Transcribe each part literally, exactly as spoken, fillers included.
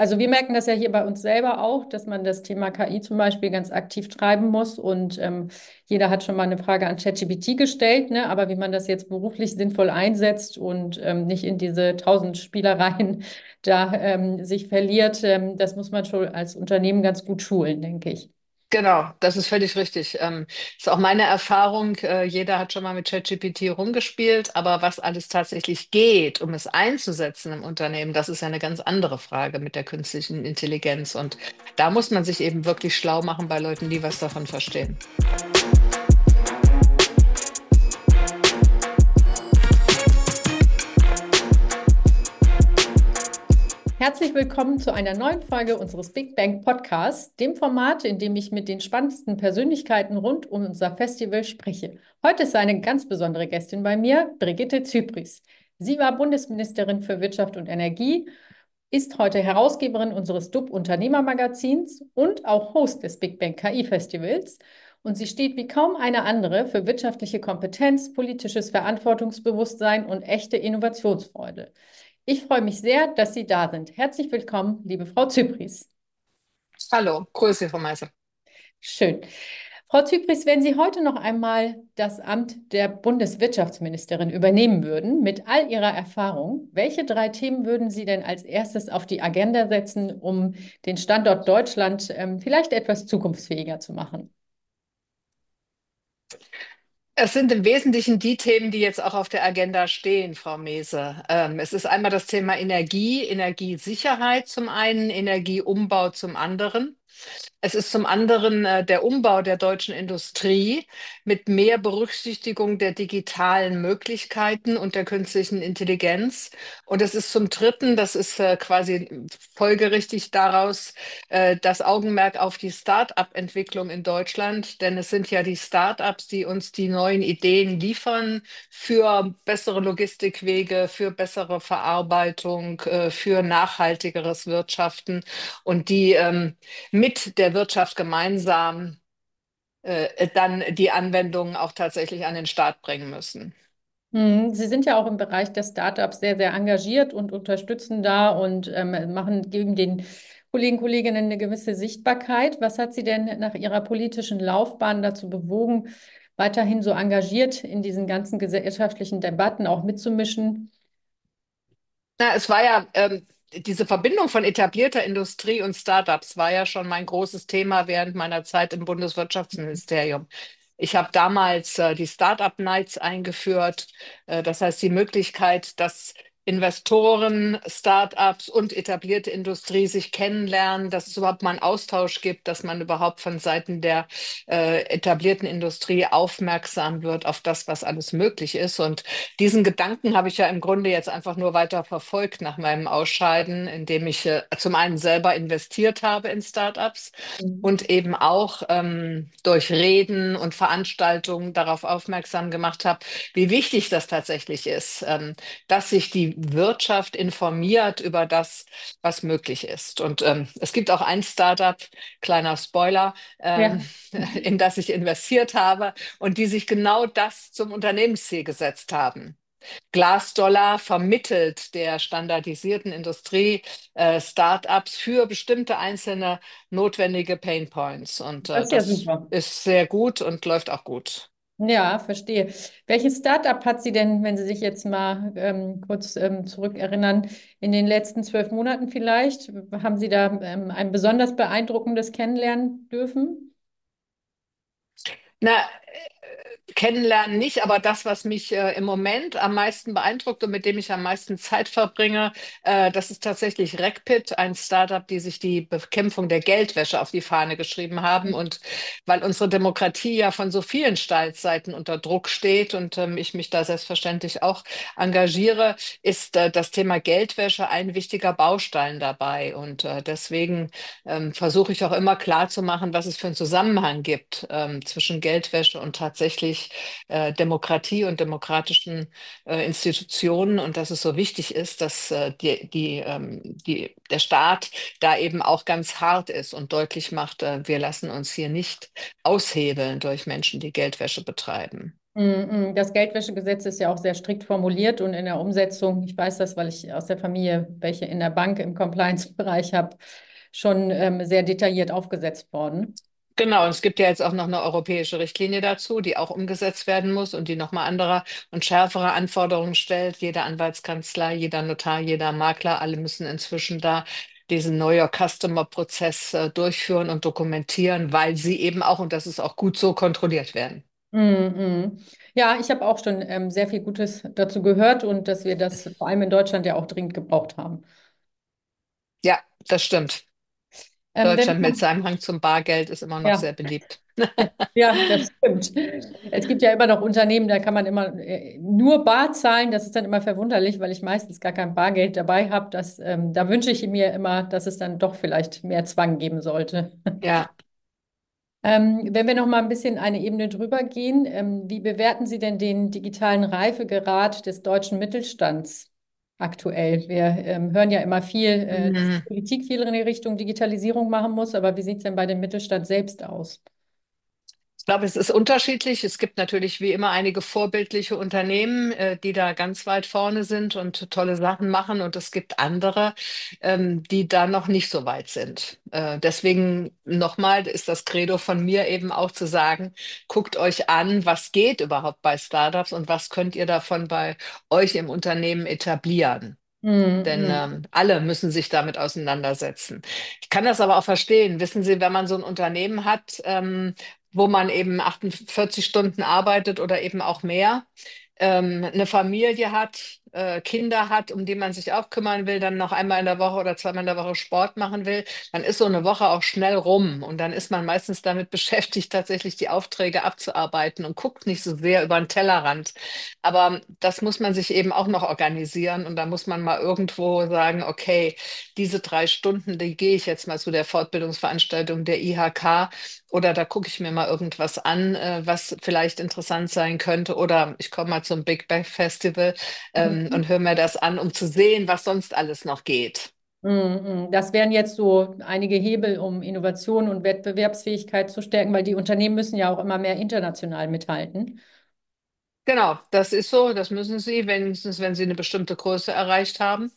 Also wir merken das ja hier bei uns selber auch, dass man das Thema K I zum Beispiel ganz aktiv treiben muss und ähm, jeder hat schon mal eine Frage an ChatGPT gestellt, ne? Aber wie man das jetzt beruflich sinnvoll einsetzt und ähm, nicht in diese tausend Spielereien da ähm, sich verliert, ähm, das muss man schon als Unternehmen ganz gut schulen, denke ich. Genau, das ist völlig richtig. Ähm, ist auch meine Erfahrung. Äh, jeder hat schon mal mit ChatGPT rumgespielt, aber was alles tatsächlich geht, um es einzusetzen im Unternehmen, das ist ja eine ganz andere Frage mit der künstlichen Intelligenz. Und da muss man sich eben wirklich schlau machen bei Leuten, die was davon verstehen. Herzlich willkommen zu einer neuen Folge unseres Big Bang Podcasts, dem Format, in dem ich mit den spannendsten Persönlichkeiten rund um unser Festival spreche. Heute ist eine ganz besondere Gästin bei mir, Brigitte Zypries. Sie war Bundesministerin für Wirtschaft und Energie, ist heute Herausgeberin unseres D U B-Unternehmermagazins und auch Host des Big Bang K I-Festivals. Und sie steht wie kaum eine andere für wirtschaftliche Kompetenz, politisches Verantwortungsbewusstsein und echte Innovationsfreude. Ich freue mich sehr, dass Sie da sind. Herzlich willkommen, liebe Frau Zypries. Hallo, Grüße von Meise. Schön. Frau Zypries, wenn Sie heute noch einmal das Amt der Bundeswirtschaftsministerin übernehmen würden, mit all Ihrer Erfahrung, welche drei Themen würden Sie denn als erstes auf die Agenda setzen, um den Standort Deutschland ähm, vielleicht etwas zukunftsfähiger zu machen? Es sind im Wesentlichen die Themen, die jetzt auch auf der Agenda stehen, Frau Mese. Ähm, es ist einmal das Thema Energie, Energiesicherheit zum einen, Energieumbau zum anderen. Es ist zum anderen äh, der Umbau der deutschen Industrie mit mehr Berücksichtigung der digitalen Möglichkeiten und der künstlichen Intelligenz. Und es ist zum dritten, das ist äh, quasi folgerichtig daraus, äh, das Augenmerk auf die Start-up-Entwicklung in Deutschland. Denn es sind ja die Start-ups, die uns die neuen Ideen liefern für bessere Logistikwege, für bessere Verarbeitung, äh, für nachhaltigeres Wirtschaften und die ähm, mit der Wirtschaft gemeinsam äh, dann die Anwendungen auch tatsächlich an den Start bringen müssen. Mhm. Sie sind ja auch im Bereich der Startups sehr, sehr engagiert und unterstützen da und ähm, machen, geben den Kollegen, Kolleginnen eine gewisse Sichtbarkeit. Was hat Sie denn nach Ihrer politischen Laufbahn dazu bewogen, weiterhin so engagiert in diesen ganzen gesellschaftlichen Debatten auch mitzumischen? Na, es war ja, ähm, diese Verbindung von etablierter Industrie und Startups war ja schon mein großes Thema während meiner Zeit im Bundeswirtschaftsministerium. Ich habe damals äh, die Startup Nights eingeführt. Äh, das heißt, die Möglichkeit, dass Investoren, Startups und etablierte Industrie sich kennenlernen, dass es überhaupt mal einen Austausch gibt, dass man überhaupt von Seiten der äh, etablierten Industrie aufmerksam wird auf das, was alles möglich ist. Und diesen Gedanken habe ich ja im Grunde jetzt einfach nur weiter verfolgt nach meinem Ausscheiden, indem ich äh, zum einen selber investiert habe in Startups Mhm. und eben auch ähm, durch Reden und Veranstaltungen darauf aufmerksam gemacht habe, wie wichtig das tatsächlich ist, ähm, dass sich die Wirtschaft informiert über das, was möglich ist. Und ähm, es gibt auch ein Startup, kleiner Spoiler, ähm, Ja. in das ich investiert habe und die sich genau das zum Unternehmensziel gesetzt haben. Glassdollar vermittelt der standardisierten Industrie äh, Startups für bestimmte einzelne notwendige Pain Points. Und Das äh, ist ja das super. ist sehr gut und läuft auch gut. Ja, verstehe. Welches Startup hat Sie denn, wenn Sie sich jetzt mal ähm, kurz ähm, zurückerinnern, in den letzten zwölf Monaten vielleicht, haben Sie da ähm, ein besonders beeindruckendes kennenlernen dürfen? Na, kennenlernen nicht, aber das, was mich äh, im Moment am meisten beeindruckt und mit dem ich am meisten Zeit verbringe, äh, das ist tatsächlich RecPit, ein Startup, die sich die Bekämpfung der Geldwäsche auf die Fahne geschrieben haben. Und weil unsere Demokratie ja von so vielen Seiten unter Druck steht und ähm, ich mich da selbstverständlich auch engagiere, ist äh, das Thema Geldwäsche ein wichtiger Baustein dabei. Und äh, deswegen ähm, versuche ich auch immer klarzumachen, was es für einen Zusammenhang gibt ähm, zwischen Geldwäsche und tatsächlich äh, Demokratie und demokratischen äh, Institutionen und dass es so wichtig ist, dass äh, die, die, ähm, die, der Staat da eben auch ganz hart ist und deutlich macht, äh, wir lassen uns hier nicht aushebeln durch Menschen, die Geldwäsche betreiben. Mm, mm. Das Geldwäschegesetz ist ja auch sehr strikt formuliert und in der Umsetzung, ich weiß das, weil ich aus der Familie welche in der Bank im Compliance-Bereich habe, schon ähm, sehr detailliert aufgesetzt worden. Genau, und es gibt ja jetzt auch noch eine europäische Richtlinie dazu, die auch umgesetzt werden muss und die nochmal andere und schärfere Anforderungen stellt. Jede Anwaltskanzlei, jeder Notar, jeder Makler, alle müssen inzwischen da diesen Know Your Customer-Prozess äh, durchführen und dokumentieren, weil sie eben auch, und das ist auch gut so, kontrolliert werden. Mm, mm. Ja, ich habe auch schon ähm, sehr viel Gutes dazu gehört und dass wir das vor allem in Deutschland ja auch dringend gebraucht haben. Ja, das stimmt. Ähm, wenn Deutschland mit seinem Hang zum Bargeld ist immer noch Ja, sehr beliebt. ja, das stimmt. Es gibt ja immer noch Unternehmen, da kann man immer äh, nur bar zahlen. Das ist dann immer verwunderlich, weil ich meistens gar kein Bargeld dabei habe. Das, ähm, da wünsche ich mir immer, dass es dann doch vielleicht mehr Zwang geben sollte. Ja. Ähm, wenn wir noch mal ein bisschen eine Ebene drüber gehen, ähm, wie bewerten Sie denn den digitalen Reifegrad des deutschen Mittelstands aktuell? Wir ähm, hören ja immer viel, äh, dass die Mhm. Politik viel in die Richtung Digitalisierung machen muss, aber wie sieht es denn bei dem Mittelstand selbst aus? Ich glaube, es ist unterschiedlich. Es gibt natürlich wie immer einige vorbildliche Unternehmen, äh, die da ganz weit vorne sind und tolle Sachen machen. Und es gibt andere, ähm, die da noch nicht so weit sind. Äh, deswegen nochmal ist das Credo von mir eben auch zu sagen, guckt euch an, was geht überhaupt bei Startups und was könnt ihr davon bei euch im Unternehmen etablieren. Denn Mhm. ähm, alle müssen sich damit auseinandersetzen. Ich kann das aber auch verstehen. Wissen Sie, wenn man so ein Unternehmen hat, ähm, wo man eben achtundvierzig Stunden arbeitet oder eben auch mehr, ähm, eine Familie hat, äh, Kinder hat, um die man sich auch kümmern will, dann noch einmal in der Woche oder zweimal in der Woche Sport machen will, dann ist so eine Woche auch schnell rum. Und dann ist man meistens damit beschäftigt, tatsächlich die Aufträge abzuarbeiten und guckt nicht so sehr über den Tellerrand. Aber das muss man sich eben auch noch organisieren und da muss man mal irgendwo sagen, okay, diese drei Stunden, die gehe ich jetzt mal zu der Fortbildungsveranstaltung der I H K oder da gucke ich mir mal irgendwas an, äh, was vielleicht interessant sein könnte oder ich komme mal zum Big Bang Festival ähm, Mhm. und höre mir das an, um zu sehen, was sonst alles noch geht. Mhm. Das wären jetzt so einige Hebel, um Innovation und Wettbewerbsfähigkeit zu stärken, weil die Unternehmen müssen ja auch immer mehr international mithalten. Genau, das ist so, das müssen sie, wenigstens wenn sie eine bestimmte Größe erreicht haben.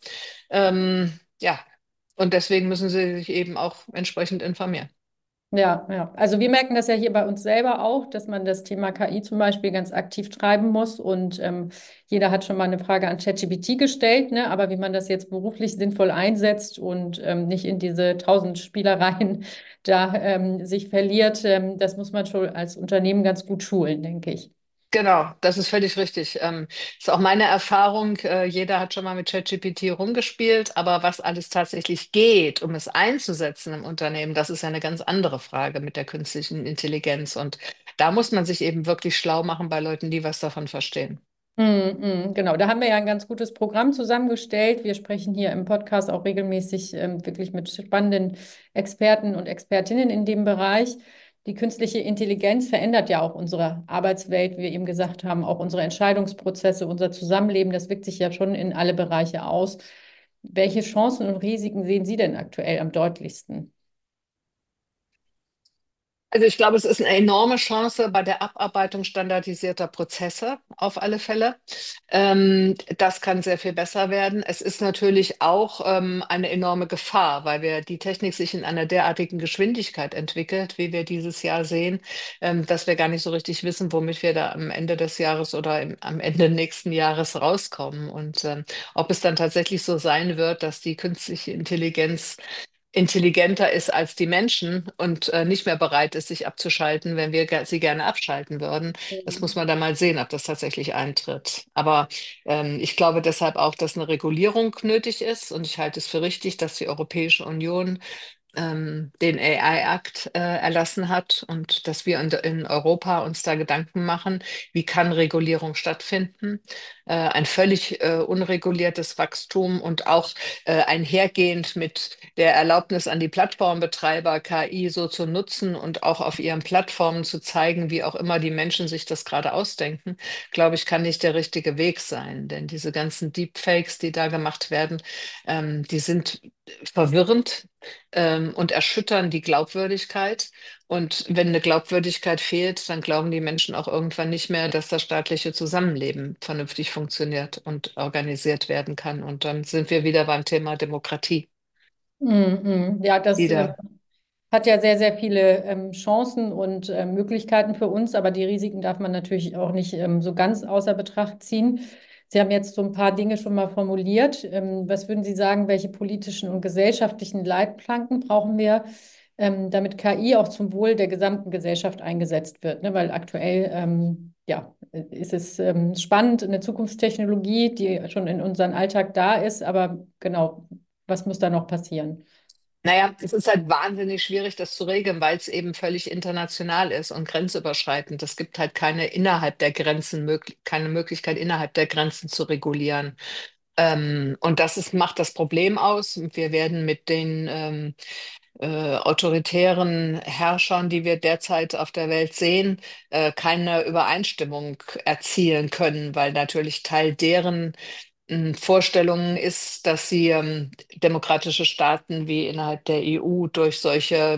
Ähm, ja, und deswegen müssen sie sich eben auch entsprechend informieren. Ja, ja. Also wir merken das ja hier bei uns selber auch, dass man das Thema K I zum Beispiel ganz aktiv treiben muss. Und ähm, jeder hat schon mal eine Frage an ChatGPT gestellt, ne? Aber wie man das jetzt beruflich sinnvoll einsetzt und ähm, nicht in diese tausend Spielereien da ähm, sich verliert, ähm, das muss man schon als Unternehmen ganz gut schulen, denke ich. Genau, das ist völlig richtig. Ähm, ist auch meine Erfahrung. Äh, jeder hat schon mal mit ChatGPT rumgespielt, aber was alles tatsächlich geht, um es einzusetzen im Unternehmen, das ist ja eine ganz andere Frage mit der künstlichen Intelligenz. Und da muss man sich eben wirklich schlau machen bei Leuten, die was davon verstehen. Mm, mm, genau, da haben wir ja ein ganz gutes Programm zusammengestellt. Wir sprechen hier im Podcast auch regelmäßig ähm, wirklich mit spannenden Experten und Expertinnen in dem Bereich. Die künstliche Intelligenz verändert ja auch unsere Arbeitswelt, wie wir eben gesagt haben, auch unsere Entscheidungsprozesse, unser Zusammenleben. Das wirkt sich ja schon in alle Bereiche aus. Welche Chancen und Risiken sehen Sie denn aktuell am deutlichsten? Also ich glaube, es ist eine enorme Chance bei der Abarbeitung standardisierter Prozesse auf alle Fälle. Ähm, das kann sehr viel besser werden. Es ist natürlich auch ähm, eine enorme Gefahr, weil wir die Technik sich in einer derartigen Geschwindigkeit entwickelt, wie wir dieses Jahr sehen, ähm, dass wir gar nicht so richtig wissen, womit wir da am Ende des Jahres oder im, am Ende nächsten Jahres rauskommen. Und ähm, ob es dann tatsächlich so sein wird, dass die künstliche Intelligenz intelligenter ist als die Menschen und äh, nicht mehr bereit ist, sich abzuschalten, wenn wir ge- sie gerne abschalten würden. Das muss man dann mal sehen, ob das tatsächlich eintritt. Aber ähm, ich glaube deshalb auch, dass eine Regulierung nötig ist und ich halte es für richtig, dass die Europäische Union ähm, den A I-Akt äh, erlassen hat und dass wir in, in Europa uns da Gedanken machen, wie kann Regulierung stattfinden. Äh, ein völlig äh, unreguliertes Wachstum und auch äh, einhergehend mit der Erlaubnis an die Plattformbetreiber, K I so zu nutzen und auch auf ihren Plattformen zu zeigen, wie auch immer die Menschen sich das gerade ausdenken, glaube ich, kann nicht der richtige Weg sein. Denn diese ganzen Deepfakes, die da gemacht werden, ähm, die sind verwirrend ähm, und erschüttern die Glaubwürdigkeit. Und wenn eine Glaubwürdigkeit fehlt, dann glauben die Menschen auch irgendwann nicht mehr, dass das staatliche Zusammenleben vernünftig funktioniert und organisiert werden kann. Und dann sind wir wieder beim Thema Demokratie. Mhm. Ja, das äh, Wieder. hat ja sehr, sehr viele ähm, Chancen und äh, Möglichkeiten für uns, aber die Risiken darf man natürlich auch nicht ähm, so ganz außer Betracht ziehen. Sie haben jetzt so ein paar Dinge schon mal formuliert. Ähm, was würden Sie sagen, welche politischen und gesellschaftlichen Leitplanken brauchen wir, ähm, damit K I auch zum Wohl der gesamten Gesellschaft eingesetzt wird? Ne? Weil aktuell, ähm, ja, ist es ähm, spannend, eine Zukunftstechnologie, die schon in unserem Alltag da ist, aber genau, was muss da noch passieren? Naja, es ist halt wahnsinnig schwierig, das zu regeln, weil es eben völlig international ist und grenzüberschreitend. Es gibt halt keine innerhalb der Grenzen, möglich, keine Möglichkeit, innerhalb der Grenzen zu regulieren. Ähm, und das ist, macht das Problem aus. Wir werden mit den ähm, äh, autoritären Herrschern, die wir derzeit auf der Welt sehen, äh, keine Übereinstimmung erzielen können, weil natürlich Teil deren ähm, Vorstellungen ist, dass sie ähm, demokratische Staaten wie innerhalb der E U durch solche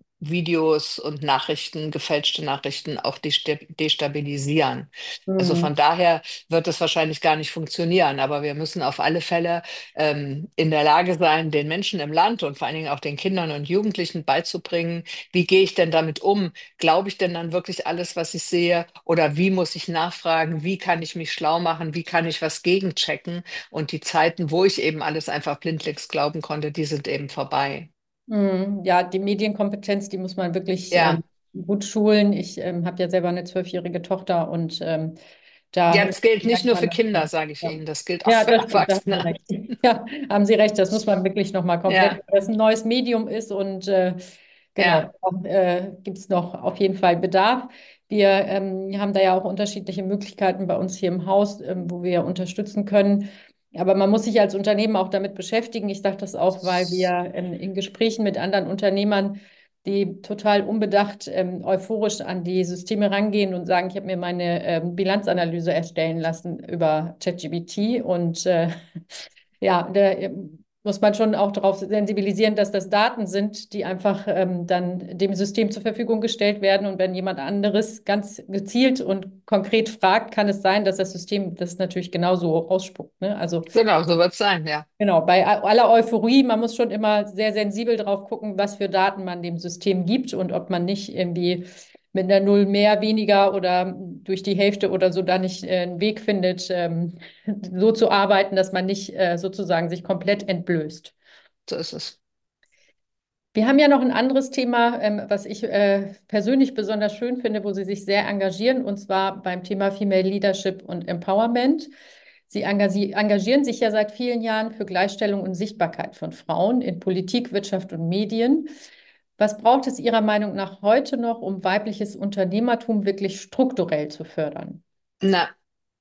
Videos und Nachrichten, gefälschte Nachrichten auch desta- destabilisieren. Also Mhm. von daher wird es wahrscheinlich gar nicht funktionieren, aber wir müssen auf alle Fälle ähm, in der Lage sein, den Menschen im Land und vor allen Dingen auch den Kindern und Jugendlichen beizubringen, wie gehe ich denn damit um? Glaube ich denn dann wirklich alles, was ich sehe? Oder wie muss ich nachfragen? Wie kann ich mich schlau machen? Wie kann ich was gegenchecken? Und die Zeiten, wo ich eben alles einfach blindlings glauben konnte, die sind eben vorbei. Mhm. Ja, die Medienkompetenz, die muss man wirklich ähm, Ja, gut schulen. Ich ähm, habe ja selber eine zwölfjährige Tochter und ähm, ja, da das gilt nicht merkt nur man für das Kinder, schon. sage ich Ja. Ihnen. Das gilt auch Ja, für das stimmt, da haben Sie Erwachsene. recht. Ja, haben Sie recht, das muss man wirklich nochmal komplett, Ja, weil es ein neues Medium ist und äh, genau, ja. äh, gibt es noch auf jeden Fall Bedarf. Wir ähm, haben da ja auch unterschiedliche Möglichkeiten bei uns hier im Haus, ähm, wo wir unterstützen können. Aber man muss sich als Unternehmen auch damit beschäftigen. Ich sage das auch, weil wir in, in Gesprächen mit anderen Unternehmern, die total unbedacht, ähm, euphorisch an die Systeme rangehen und sagen, ich habe mir meine ähm, Bilanzanalyse erstellen lassen über ChatGPT. Und äh, ja, da ähm, muss man schon auch darauf sensibilisieren, dass das Daten sind, die einfach ähm, dann dem System zur Verfügung gestellt werden. Und wenn jemand anderes ganz gezielt und konkret fragt, kann es sein, dass das System das natürlich genauso ausspuckt. Ne? Also Genau, so wird es sein, ja. genau, bei aller Euphorie, man muss schon immer sehr sensibel drauf gucken, was für Daten man dem System gibt und ob man nicht irgendwie mit einer Null mehr, weniger oder durch die Hälfte oder so da nicht äh, einen Weg findet, ähm, so zu arbeiten, dass man nicht äh, sozusagen sich komplett entblößt. So ist es. Wir haben ja noch ein anderes Thema, ähm, was ich äh, persönlich besonders schön finde, wo Sie sich sehr engagieren, und zwar beim Thema Female Leadership und Empowerment. Sie engagier engagieren sich ja seit vielen Jahren für Gleichstellung und Sichtbarkeit von Frauen in Politik, Wirtschaft und Medien. Was braucht es Ihrer Meinung nach heute noch, um weibliches Unternehmertum wirklich strukturell zu fördern? Na,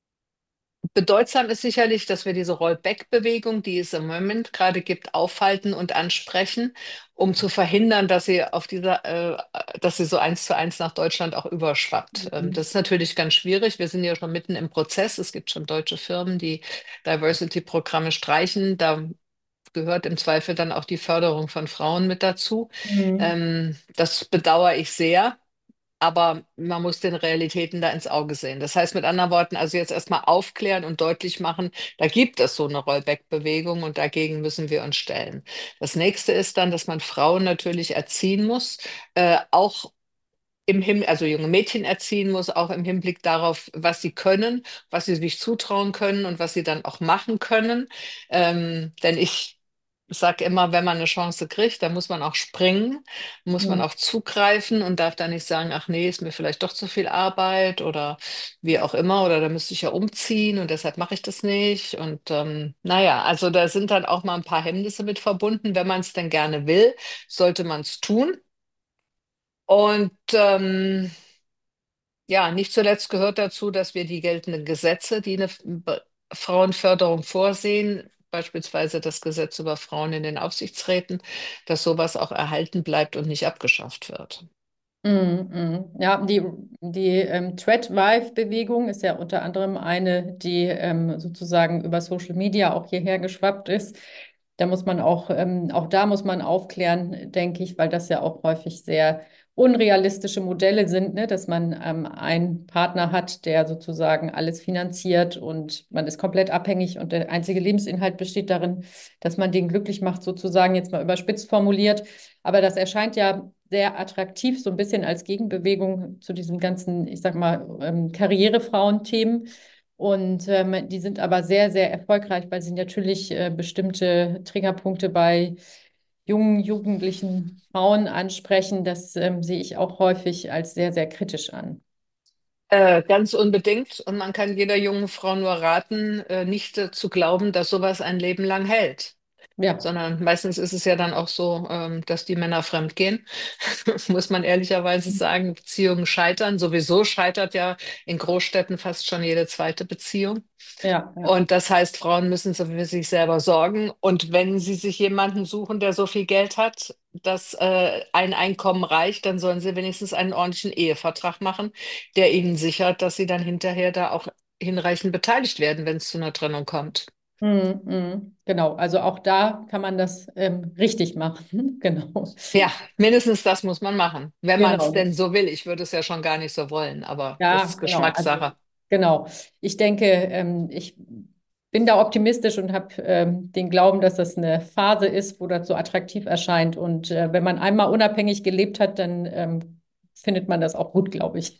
bedeutsam ist sicherlich, dass wir diese Rollback-Bewegung, die es im Moment gerade gibt, aufhalten und ansprechen, um zu verhindern, dass sie auf dieser, äh, dass sie so eins zu eins nach Deutschland auch überschwappt. Ähm, Mhm. das ist natürlich ganz schwierig. Wir sind ja schon mitten im Prozess. Es gibt schon deutsche Firmen, die Diversity-Programme streichen. Da gehört im Zweifel dann auch die Förderung von Frauen mit dazu. Mhm. Ähm, das bedauere ich sehr. Aber man muss den Realitäten da ins Auge sehen. Das heißt mit anderen Worten, also jetzt erstmal aufklären und deutlich machen, da gibt es so eine Rollback-Bewegung und dagegen müssen wir uns stellen. Das nächste ist dann, dass man Frauen natürlich erziehen muss, äh, auch im Hin also junge Mädchen erziehen muss, auch im Hinblick darauf, was sie können, was sie sich zutrauen können und was sie dann auch machen können. Ähm, denn ich sage immer, wenn man eine Chance kriegt, dann muss man auch springen, muss man Mhm. auch zugreifen und darf dann nicht sagen, ach nee, ist mir vielleicht doch zu viel Arbeit oder wie auch immer, oder da müsste ich ja umziehen und deshalb mache ich das nicht. Und ähm, naja, also da sind dann auch mal ein paar Hemmnisse mit verbunden. Wenn man es denn gerne will, sollte man es tun. Und ähm, ja, nicht zuletzt gehört dazu, dass wir die geltenden Gesetze, die eine Be- Frauenförderung vorsehen, beispielsweise das Gesetz über Frauen in den Aufsichtsräten, dass sowas auch erhalten bleibt und nicht abgeschafft wird. Mhm, mhm. Ja, die, die ähm, Thread-Wife-Bewegung ist ja unter anderem eine, die ähm, sozusagen über Social Media auch hierher geschwappt ist. Da muss man auch, ähm, auch da muss man aufklären, denke ich, weil das ja auch häufig sehr unrealistische Modelle sind, ne? Dass man ähm, einen Partner hat, der sozusagen alles finanziert und man ist komplett abhängig und der einzige Lebensinhalt besteht darin, dass man den glücklich macht, sozusagen jetzt mal überspitzt formuliert. Aber das erscheint ja sehr attraktiv, so ein bisschen als Gegenbewegung zu diesen ganzen, ich sag mal, ähm, Karrierefrauen-Themen. Und ähm, die sind aber sehr, sehr erfolgreich, weil sie natürlich äh, bestimmte Triggerpunkte bei jungen, jugendlichen Frauen ansprechen. Das ähm, sehe ich auch häufig als sehr, sehr kritisch an. Äh, ganz unbedingt. Und man kann jeder jungen Frau nur raten, äh, nicht äh, zu glauben, dass sowas ein Leben lang hält. Ja, Sondern meistens ist es ja dann auch so, ähm, dass die Männer fremd gehen, muss man ehrlicherweise sagen. Beziehungen scheitern. Sowieso scheitert ja in Großstädten fast schon jede zweite Beziehung. ja, ja. Und das heißt, Frauen müssen so für sich selber sorgen. Und wenn sie sich jemanden suchen, der so viel Geld hat, dass äh, ein Einkommen reicht, dann sollen sie wenigstens einen ordentlichen Ehevertrag machen, der ihnen sichert, dass sie dann hinterher da auch hinreichend beteiligt werden, wenn es zu einer Trennung kommt. Mm, mm, genau, also auch da kann man das ähm, richtig machen. Genau. Ja, mindestens das muss man machen, wenn man es Genau. denn so will. Ich würde es ja schon gar nicht so wollen, aber das Ja, ist genau. Also Geschmackssache. genau. Ich denke, ähm, ich bin da optimistisch und habe ähm, den Glauben, dass das eine Phase ist, wo das so attraktiv erscheint. Und äh, wenn man einmal unabhängig gelebt hat, dann ähm, findet man das auch gut, glaube ich.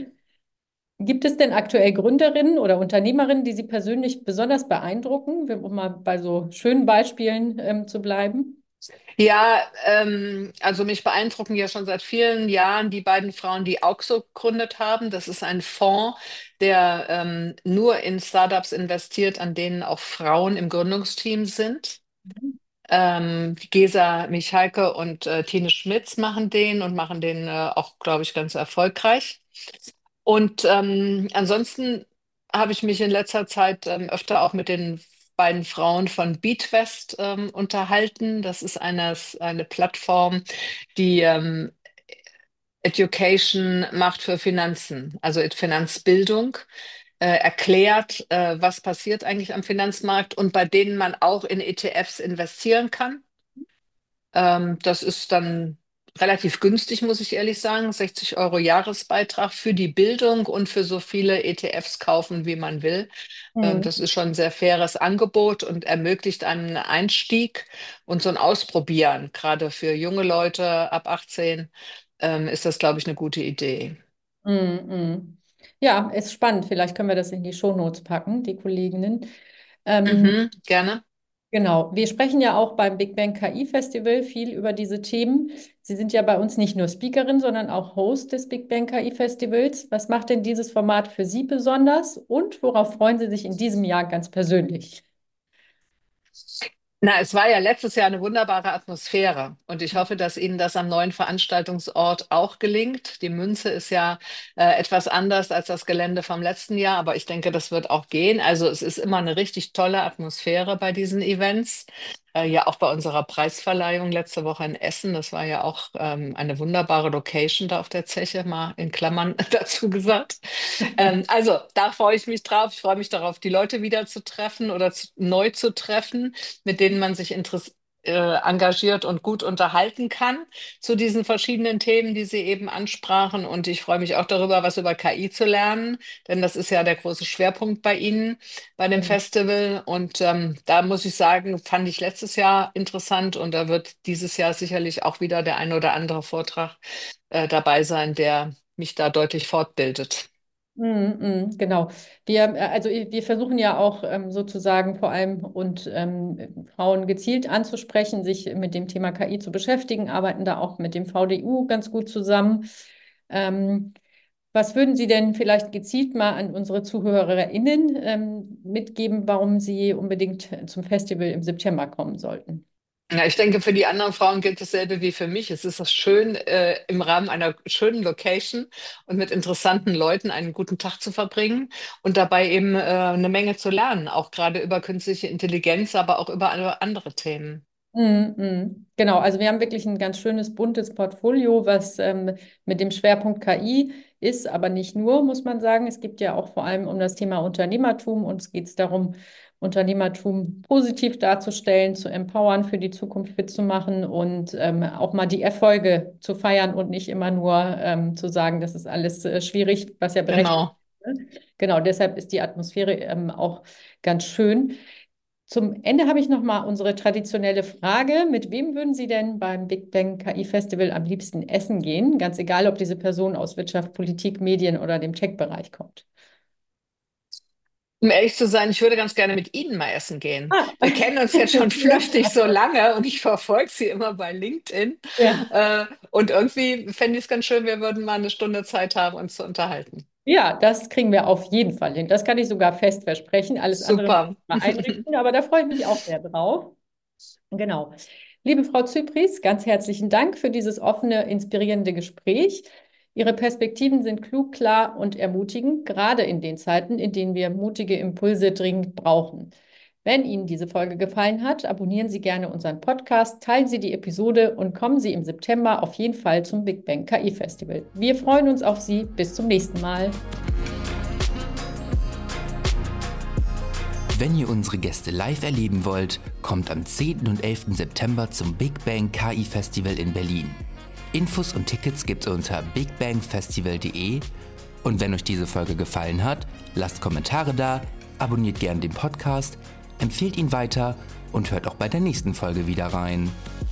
Gibt es denn aktuell Gründerinnen oder Unternehmerinnen, die Sie persönlich besonders beeindrucken, um mal bei so schönen Beispielen ähm, zu bleiben? Ja, ähm, also mich beeindrucken ja schon seit vielen Jahren die beiden Frauen, die Auxo gegründet haben. Das ist ein Fonds, der ähm, nur in Startups investiert, an denen auch Frauen im Gründungsteam sind. Ähm, Gesa Michalke und äh, Tine Schmitz machen den und machen den äh, auch, glaube ich, ganz erfolgreich. Und ähm, ansonsten habe ich mich in letzter Zeit ähm, öfter auch mit den beiden Frauen von Beatwest ähm, unterhalten. Das ist eine, eine Plattform, die ähm, Education macht für Finanzen, also Finanzbildung, äh, erklärt, äh, was passiert eigentlich am Finanzmarkt und bei denen man auch in E T Fs investieren kann. Ähm, das ist dann relativ günstig, muss ich ehrlich sagen. sechzig Euro Jahresbeitrag für die Bildung und für so viele E T Fs kaufen, wie man will. Ähm, Mhm. das ist schon ein sehr faires Angebot und ermöglicht einen Einstieg und so ein Ausprobieren. Gerade für junge Leute ab achtzehn ähm, ist das, glaube ich, eine gute Idee. Mhm. Mhm. Ja, ist spannend. Vielleicht können wir das in die Shownotes packen, die Kolleginnen. Ähm, Mhm, gerne. Genau, wir sprechen ja auch beim Big Bang K I Festival viel über diese Themen. Sie sind ja bei uns nicht nur Speakerin, sondern auch Host des Big Bang K I Festivals. Was macht denn dieses Format für Sie besonders und worauf freuen Sie sich in diesem Jahr ganz persönlich? Na, es war ja letztes Jahr eine wunderbare Atmosphäre und ich hoffe, dass Ihnen das am neuen Veranstaltungsort auch gelingt. Die Münze ist ja äh, etwas anders als das Gelände vom letzten Jahr, aber ich denke, das wird auch gehen. Also es ist immer eine richtig tolle Atmosphäre bei diesen Events. Äh, ja, auch bei unserer Preisverleihung letzte Woche in Essen. Das war ja auch ähm, eine wunderbare Location da auf der Zeche, mal in Klammern dazu gesagt. Ähm, also da freue ich mich drauf. Ich freue mich darauf, die Leute wieder zu treffen oder zu, neu zu treffen, mit denen man sich interess äh, engagiert und gut unterhalten kann zu diesen verschiedenen Themen, die Sie eben ansprachen. Und ich freue mich auch darüber, was über K I zu lernen, denn das ist ja der große Schwerpunkt bei Ihnen, bei dem Mhm. Festival. Und ähm, da muss ich sagen, fand ich letztes Jahr interessant und da wird dieses Jahr sicherlich auch wieder der ein oder andere Vortrag äh, dabei sein, der mich da deutlich fortbildet. Mhm, mhm, genau. Wir, äh, also wir versuchen ja auch ähm, sozusagen vor allem und ähm, Frauen gezielt anzusprechen, sich mit dem Thema K I zu beschäftigen, arbeiten da auch mit dem V D U ganz gut zusammen. Ähm, Was würden Sie denn vielleicht gezielt mal an unsere ZuhörerInnen ähm, mitgeben, warum sie unbedingt zum Festival im September kommen sollten? Ja, ich denke, für die anderen Frauen gilt dasselbe wie für mich. Es ist das schön, äh, im Rahmen einer schönen Location und mit interessanten Leuten einen guten Tag zu verbringen und dabei eben äh, eine Menge zu lernen, auch gerade über künstliche Intelligenz, aber auch über alle andere Themen. Mm, mm. Genau, also wir haben wirklich ein ganz schönes buntes Portfolio, was ähm, mit dem Schwerpunkt K I ist, aber nicht nur, muss man sagen. Es gibt ja auch vor allem um das Thema Unternehmertum. Uns geht es darum, Unternehmertum positiv darzustellen, zu empowern, für die Zukunft fit zu machen und ähm, auch mal die Erfolge zu feiern und nicht immer nur ähm, zu sagen, das ist alles äh, schwierig, was ja berechtigt Genau. ist. Ne? Genau, deshalb ist die Atmosphäre ähm, auch ganz schön. Zum Ende habe ich noch mal unsere traditionelle Frage. Mit wem würden Sie denn beim Big Bang K I Festival am liebsten essen gehen? Ganz egal, ob diese Person aus Wirtschaft, Politik, Medien oder dem Tech-Bereich kommt. Um ehrlich zu sein, ich würde ganz gerne mit Ihnen mal essen gehen. Ah, Wir kennen uns jetzt schon flüchtig so ja. lange und ich verfolge Sie immer bei LinkedIn. Ja. Äh, und irgendwie fände ich es ganz schön, wir würden mal eine Stunde Zeit haben, uns zu unterhalten. Ja, das kriegen wir auf jeden Fall hin. Das kann ich sogar fest versprechen. Alles andere müssen Super. wir einrichten, aber da freue ich mich auch sehr drauf. Genau. Liebe Frau Zypries, ganz herzlichen Dank für dieses offene, inspirierende Gespräch. Ihre Perspektiven sind klug, klar und ermutigend, gerade in den Zeiten, in denen wir mutige Impulse dringend brauchen. Wenn Ihnen diese Folge gefallen hat, abonnieren Sie gerne unseren Podcast, teilen Sie die Episode und kommen Sie im September auf jeden Fall zum Big Bang K I Festival. Wir freuen uns auf Sie. Bis zum nächsten Mal. Wenn ihr unsere Gäste live erleben wollt, kommt am zehnten und elften September zum Big Bang K I Festival in Berlin. Infos und Tickets gibt's unter bigbangfestival punkt de und wenn euch diese Folge gefallen hat, lasst Kommentare da, abonniert gern den Podcast, empfehlt ihn weiter und hört auch bei der nächsten Folge wieder rein.